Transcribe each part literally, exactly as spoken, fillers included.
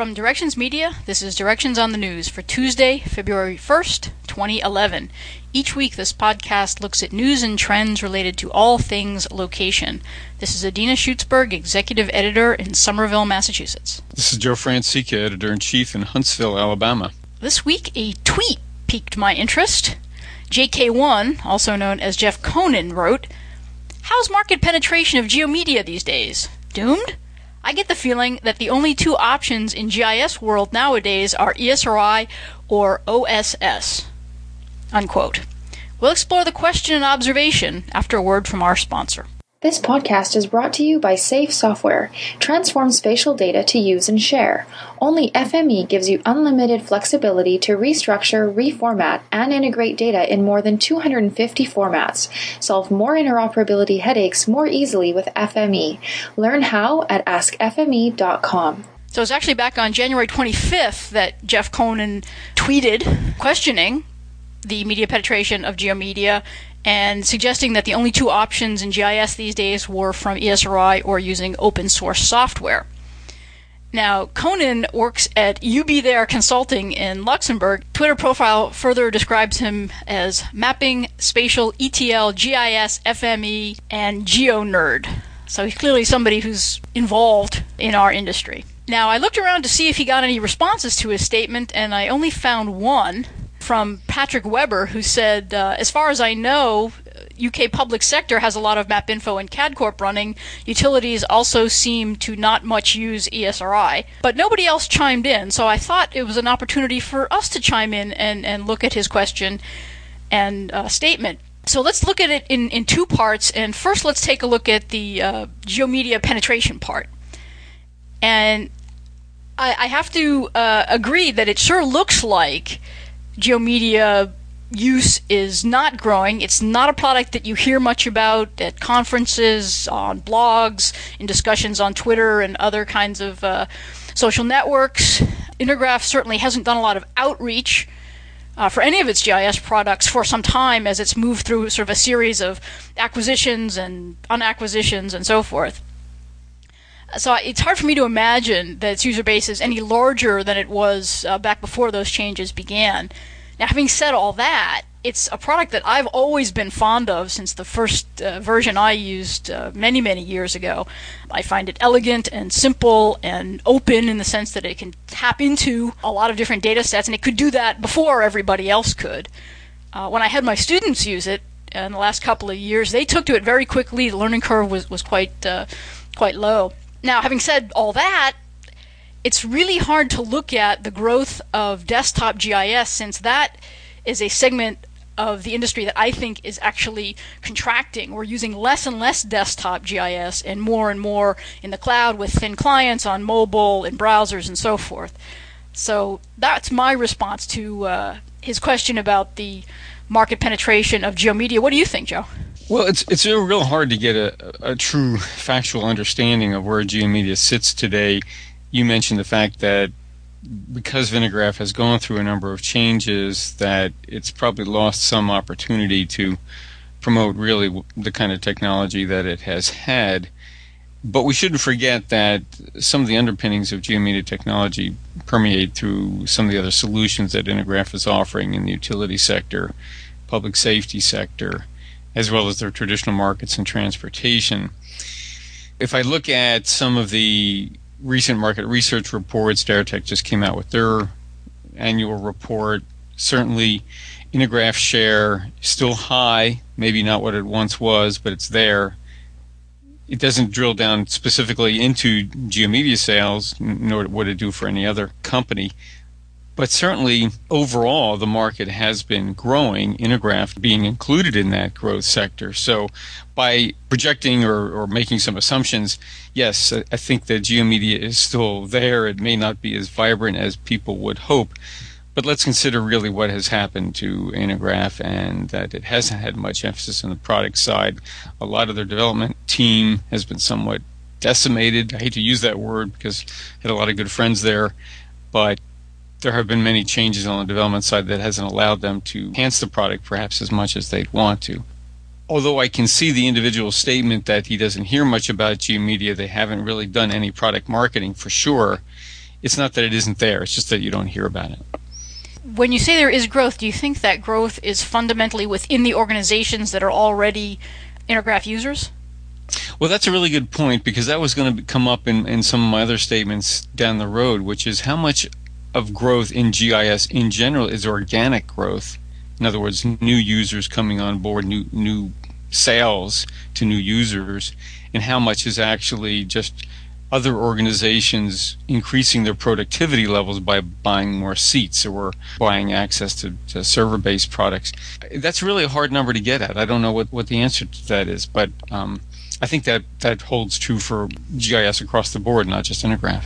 From Directions Media, this is Directions on the News for Tuesday, February first, twenty eleven. Each week, this podcast looks at news and trends related to all things location. This is Adina Schutzberg, Executive Editor in Somerville, Massachusetts. This is Joe Francica, Editor-in-Chief in Huntsville, Alabama. This week, a tweet piqued my interest. J K one, also known as Jeff Conan, wrote, "How's market penetration of geomedia these days? Doomed? I get the feeling that the only two options in G I S world nowadays are E S R I or O S S." Unquote. We'll explore the question and observation after a word from our sponsor. This podcast is brought to you by Safe Software. Transform spatial data to use and share. Only F M E gives you unlimited flexibility to restructure, reformat, and integrate data in more than two hundred fifty formats. Solve more interoperability headaches more easily with F M E. Learn how at ask f m e dot com. So it's actually back on January twenty-fifth that Jeff Conan tweeted questioning the media penetration of GeoMedia and suggesting that the only two options in G I S these days were from E S R I or using open source software. Now, Conan works at U B There Consulting in Luxembourg. Twitter profile further describes him as mapping, spatial, E T L, G I S, F M E, and geo-nerd. So he's clearly somebody who's involved in our industry. Now, I looked around to see if he got any responses to his statement, and I only found one from Patrick Weber, who said, uh, as far as I know, U K public sector has a lot of MapInfo and C A D Corp running. Utilities also seem to not much use E S R I. But nobody else chimed in, so I thought it was an opportunity for us to chime in and, and look at his question and uh, statement. So let's look at it in, in two parts, and first let's take a look at the uh, GeoMedia penetration part. And I, I have to uh, agree that it sure looks like GeoMedia use is not growing. It's not a product that you hear much about at conferences, on blogs, in discussions on Twitter and other kinds of uh, social networks. Intergraph certainly hasn't done a lot of outreach uh, for any of its G I S products for some time as it's moved through sort of a series of acquisitions and unacquisitions and so forth. So it's hard for me to imagine that its user base is any larger than it was uh, back before those changes began. Now, having said all that, it's a product that I've always been fond of since the first uh, version I used uh, many, many years ago. I find it elegant and simple and open in the sense that it can tap into a lot of different data sets, and it could do that before everybody else could. Uh, when I had my students use it in the last couple of years, they took to it very quickly. The learning curve was, was quite, uh, quite low. Now, having said all that, it's really hard to look at the growth of desktop G I S since that is a segment of the industry that I think is actually contracting. We're using less and less desktop G I S and more and more in the cloud with thin clients on mobile and browsers and so forth. So that's my response to uh, his question about the market penetration of GeoMedia. What do you think, Joe? Well, it's it's real hard to get a, a true factual understanding of where GeoMedia sits today. You mentioned the fact that because Vinagraph has gone through a number of changes, that it's probably lost some opportunity to promote really the kind of technology that it has had. But we shouldn't forget that some of the underpinnings of GeoMedia technology permeate through some of the other solutions that Vinagraph is offering in the utility sector, public safety sector, as well as their traditional markets and transportation. If I look at some of the recent market research reports, Daratech just came out with their annual report. Certainly, Vinagraph share is still high, maybe not what it once was, but it's there. It doesn't drill down specifically into GeoMedia sales, nor would it do for any other company. But certainly, overall, the market has been growing, Vinagraph being included in that growth sector. So by projecting or, or making some assumptions, yes, I think that GeoMedia is still there. It may not be as vibrant as people would hope. But let's consider really what has happened to Vinagraph and that it hasn't had much emphasis on the product side. A lot of their development team has been somewhat decimated. I hate to use that word because I had a lot of good friends there. But there have been many changes on the development side that hasn't allowed them to enhance the product perhaps as much as they'd want to. Although I can see the individual statement that he doesn't hear much about GeoMedia, they haven't really done any product marketing for sure. It's not that it isn't there. It's just that you don't hear about it. When you say there is growth, do you think that growth is fundamentally within the organizations that are already Intergraph users? Well, that's a really good point, because that was going to come up in, in some of my other statements down the road, which is how much of growth in G I S in general is organic growth. In other words, new users coming on board, new new sales to new users, and how much is actually just other organizations increasing their productivity levels by buying more seats or buying access to, to server-based products. That's really a hard number to get at. I don't know what, what the answer to that is, but um, I think that, that holds true for G I S across the board, not just Intergraph.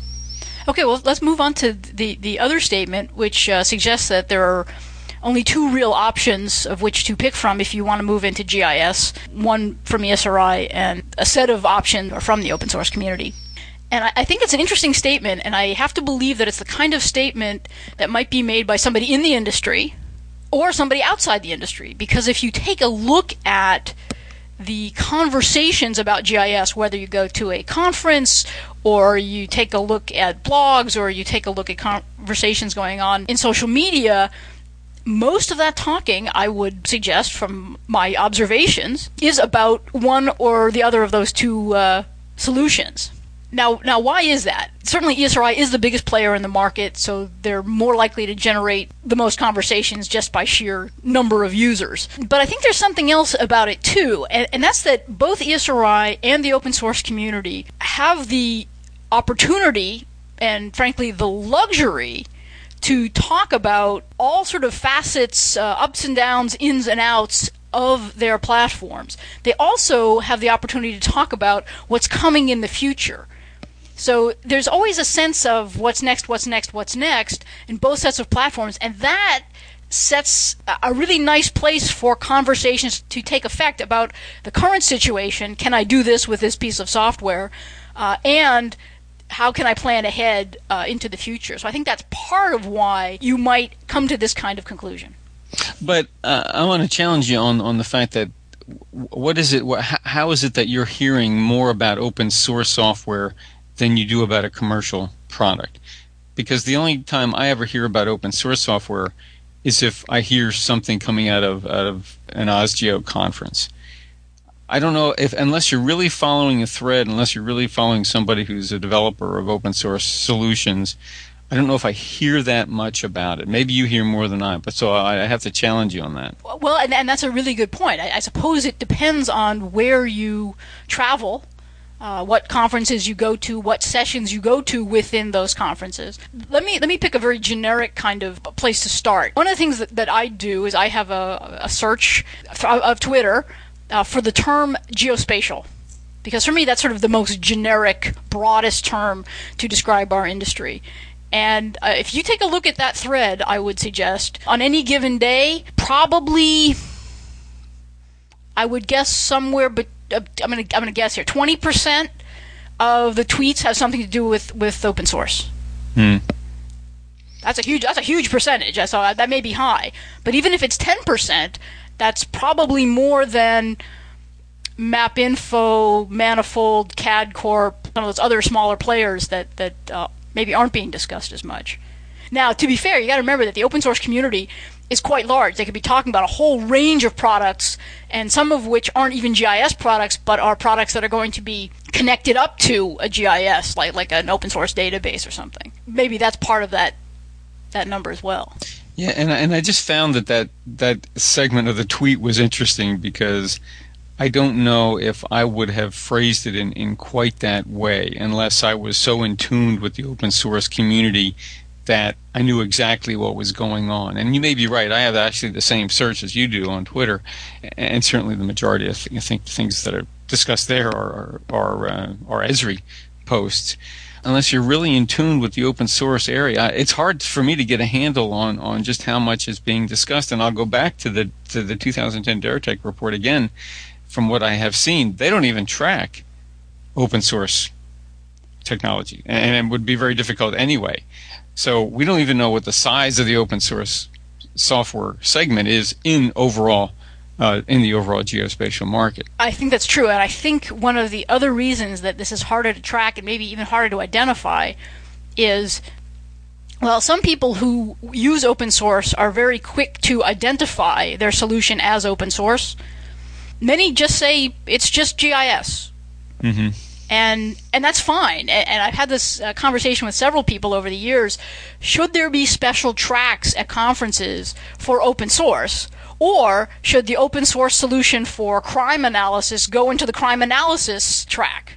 Okay, well, let's move on to the, the other statement, which uh, suggests that there are only two real options of which to pick from if you want to move into G I S, one from E S R I and a set of options from the open source community. And I, I think it's an interesting statement, and I have to believe that it's the kind of statement that might be made by somebody in the industry or somebody outside the industry. Because if you take a look at the conversations about G I S, whether you go to a conference or you take a look at blogs or you take a look at conversations going on in social media, most of that talking, I would suggest from my observations, is about one or the other of those two uh, solutions. Now, now, why is that? Certainly E S R I is the biggest player in the market, so they're more likely to generate the most conversations just by sheer number of users. But I think there's something else about it too, and, and that's that both E S R I and the open source community have the opportunity and, frankly, the luxury to talk about all sort of facets, uh, ups and downs, ins and outs of their platforms. They also have the opportunity to talk about what's coming in the future. So there's always a sense of what's next, what's next, what's next in both sets of platforms, and that sets a really nice place for conversations to take effect about the current situation. Can I do this with this piece of software? Uh, and how can I plan ahead uh, into the future? So I think that's part of why you might come to this kind of conclusion. But uh, I want to challenge you on, on the fact that what is it? What, how is it that you're hearing more about open source software than you do about a commercial product? Because the only time I ever hear about open source software is if I hear something coming out of out of an OSGeo conference. I don't know if, unless you're really following a thread, unless you're really following somebody who's a developer of open source solutions, I don't know if I hear that much about it. Maybe you hear more than I, but so I, I have to challenge you on that. Well, and, and that's a really good point. I, I suppose it depends on where you travel, uh, what conferences you go to, what sessions you go to within those conferences. Let me let me pick a very generic kind of place to start. One of the things that, that I do is I have a, a search of, of Twitter Uh, for the term geospatial, because for me that's sort of the most generic, broadest term to describe our industry. And uh, if you take a look at that thread, I would suggest on any given day, probably I would guess somewhere, but uh, I'm gonna I'm gonna guess here, twenty percent of the tweets have something to do with, with open source. Hmm. That's a huge that's a huge percentage. So that may be high, but even if it's ten percent. That's probably more than MapInfo, Manifold, C A D Corp, some of those other smaller players that, that uh, maybe aren't being discussed as much. Now, to be fair, you got to remember that the open source community is quite large. They could be talking about a whole range of products, and some of which aren't even G I S products, but are products that are going to be connected up to a G I S, like like an open source database or something. Maybe that's part of that that number as well. Yeah, and and I just found that, that that segment of the tweet was interesting, because I don't know if I would have phrased it in, in quite that way unless I was so in tune with the open source community that I knew exactly what was going on. And you may be right. I have actually the same search as you do on Twitter, and certainly the majority of I think things that are discussed there are are are, uh, are Esri posts. Unless you're really in tune with the open source area, it's hard for me to get a handle on, on just how much is being discussed. And I'll go back to the to the two thousand ten Daretech report again. From what I have seen, they don't even track open source technology, and it would be very difficult anyway. So we don't even know what the size of the open source software segment is in overall uh, in the overall geospatial market. I think that's true, and I think one of the other reasons that this is harder to track and maybe even harder to identify is, well, some people who use open source are very quick to identify their solution as open source. Many just say it's just G I S. Mm-hmm. And and that's fine. And, and I've had this uh, conversation with several people over the years. Should there be special tracks at conferences for open source? Or should the open source solution for crime analysis go into the crime analysis track?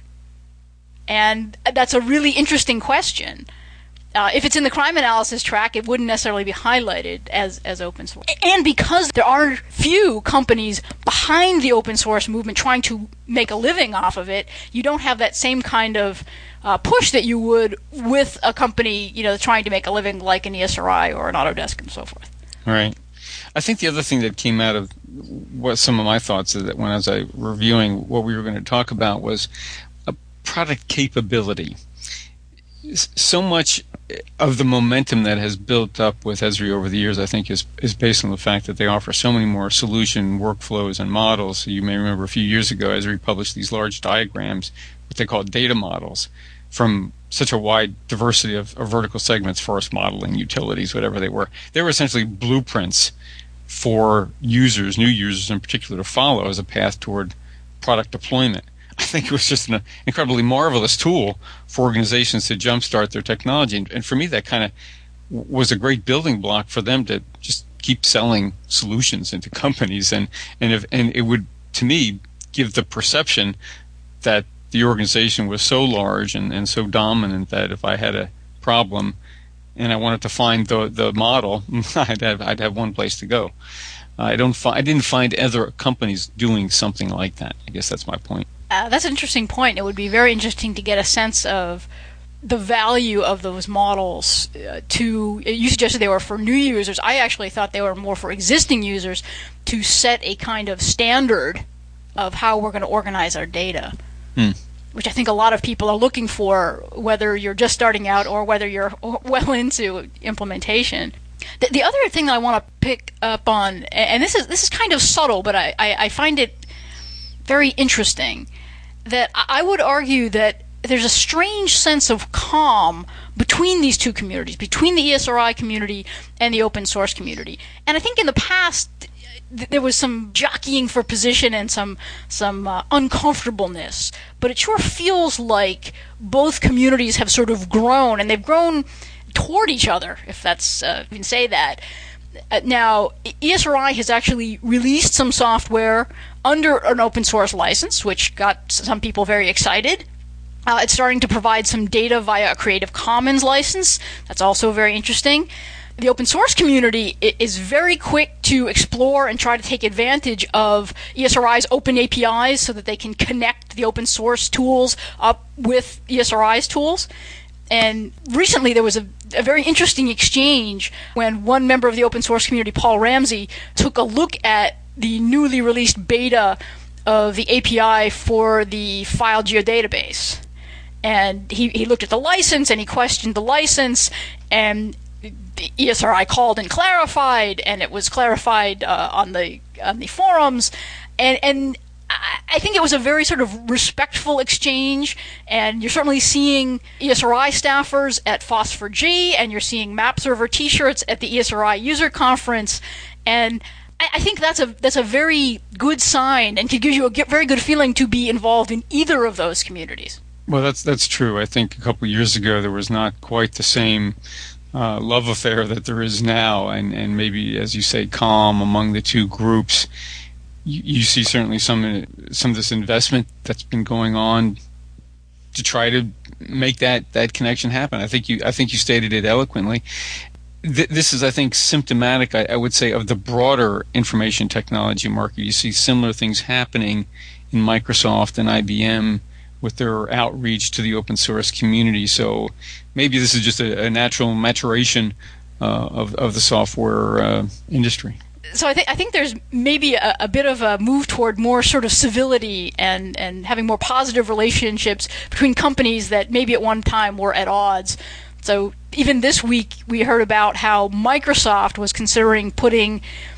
And that's a really interesting question. Uh, if it's in the crime analysis track, it wouldn't necessarily be highlighted as, as open source. And because there are few companies behind the open source movement trying to make a living off of it, you don't have that same kind of uh, push that you would with a company, you know, trying to make a living like an E S R I or an Autodesk and so forth. Right. I think the other thing that came out of what some of my thoughts is that when I was uh, reviewing what we were going to talk about was a product capability. So much of the momentum that has built up with Esri over the years, I think, is is based on the fact that they offer so many more solution workflows and models. You may remember a few years ago, Esri published these large diagrams, what they call data models, from such a wide diversity of, of vertical segments, forest modeling, utilities, whatever they were. They were essentially blueprints for users, new users in particular, to follow as a path toward product deployment. I think it was just an incredibly marvelous tool for organizations to jumpstart their technology. And, and for me, that kind of was a great building block for them to just keep selling solutions into companies. And, and, if, and it would, to me, give the perception that the organization was so large and, and so dominant that if I had a problem and I wanted to find the the model, I'd have, I'd have one place to go. I don't fi- I didn't find other companies doing something like that. I guess that's my point. Uh, that's an interesting point. It would be very interesting to get a sense of the value of those models uh, to, you suggested they were for new users. I actually thought they were more for existing users to set a kind of standard of how we're going to organize our data, hmm. which I think a lot of people are looking for, whether you're just starting out or whether you're well into implementation. The, the other thing that I want to pick up on, and this is this is kind of subtle, but I, I, I find it very interesting, that I would argue that there's a strange sense of calm between these two communities, between the E S R I community and the open source community. And I think in the past th- there was some jockeying for position and some some uh, uncomfortableness, but it sure feels like both communities have sort of grown, and they've grown toward each other, if that's uh, you can say that. Uh, now, E S R I has actually released some software under an open source license, which got some people very excited. Uh, it's starting to provide some data via a Creative Commons license. That's also very interesting. The open source community is very quick to explore and try to take advantage of E S R I's open A P Is so that they can connect the open source tools up with E S R I's tools. And recently there was a, a very interesting exchange when one member of the open source community, Paul Ramsey, took a look at the newly released beta of the A P I for the file geodatabase. And he, he looked at the license and he questioned the license, and the E S R I called and clarified, and it was clarified uh, on the on the forums, and and I think it was a very sort of respectful exchange, and you're certainly seeing E S R I staffers at FOSS four G, and you're seeing MapServer T-shirts at the E S R I user conference, and I think that's a that's a very good sign, and could give you a very good feeling to be involved in either of those communities. Well, that's that's true. I think a couple of years ago there was not quite the same uh, love affair that there is now, and, and maybe, as you say, calm among the two groups. You, you see certainly some some of this investment that's been going on to try to make that, that connection happen. I think you I think you stated it eloquently. Th- this is, I think, symptomatic, I, I would say, of the broader information technology market. You see similar things happening in Microsoft and I B M with their outreach to the open source community. So maybe this is just a, a natural maturation uh, of of the software uh, industry. So I think I think there's maybe a, a bit of a move toward more sort of civility and, and having more positive relationships between companies that maybe at one time were at odds. So even this week we heard about how Microsoft was considering putting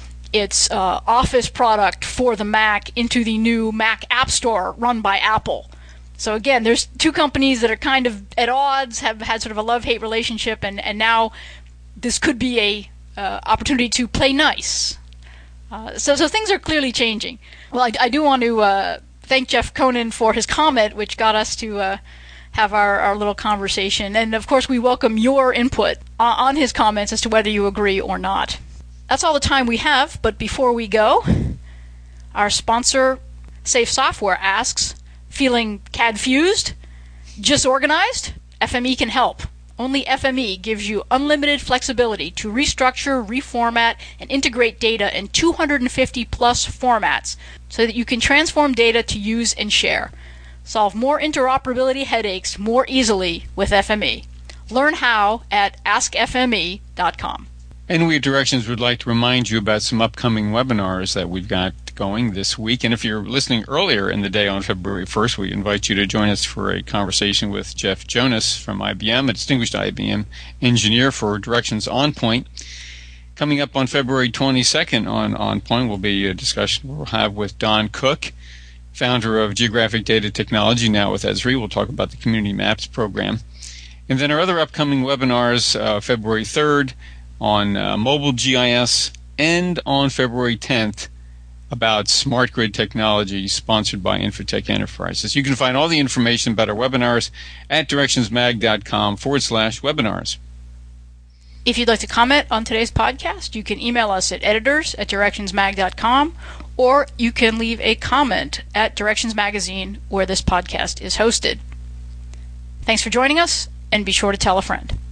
its uh, Office product for the Mac into the new Mac App Store run by Apple. So again, there's two companies that are kind of at odds, have had sort of a love-hate relationship, and, and now this could be a uh, opportunity to play nice. Uh, so so things are clearly changing. Well, I, I do want to uh, thank Jeff Konen for his comment, which got us to uh, have our, our little conversation. And of course, we welcome your input on, on his comments as to whether you agree or not. That's all the time we have, but before we go, our sponsor, Safe Software, asks, feeling C A D-fused? Disorganized? F M E can help. Only F M E gives you unlimited flexibility to restructure, reformat, and integrate data in two hundred fifty plus formats so that you can transform data to use and share. Solve more interoperability headaches more easily with F M E. Learn how at ask F M E dot com. And we at Directions would like to remind you about some upcoming webinars that we've got going this week. And if you're listening earlier in the day on February first, we invite you to join us for a conversation with Jeff Jonas from I B M, a distinguished I B M engineer for Directions OnPoint. Coming up on February twenty-second on OnPoint will be a discussion we'll have with Don Cook, founder of Geographic Data Technology, now with Esri. We'll talk about the Community Maps program. And then our other upcoming webinars, uh, February third, on uh, mobile G I S, and on February tenth about smart grid technology, sponsored by Infotech Enterprises. You can find all the information about our webinars at directionsmag.com forward slash webinars. If you'd like to comment on today's podcast, you can email us at editors at directionsmag dot com, or you can leave a comment at Directions Magazine, where this podcast is hosted. Thanks for joining us, and be sure to tell a friend.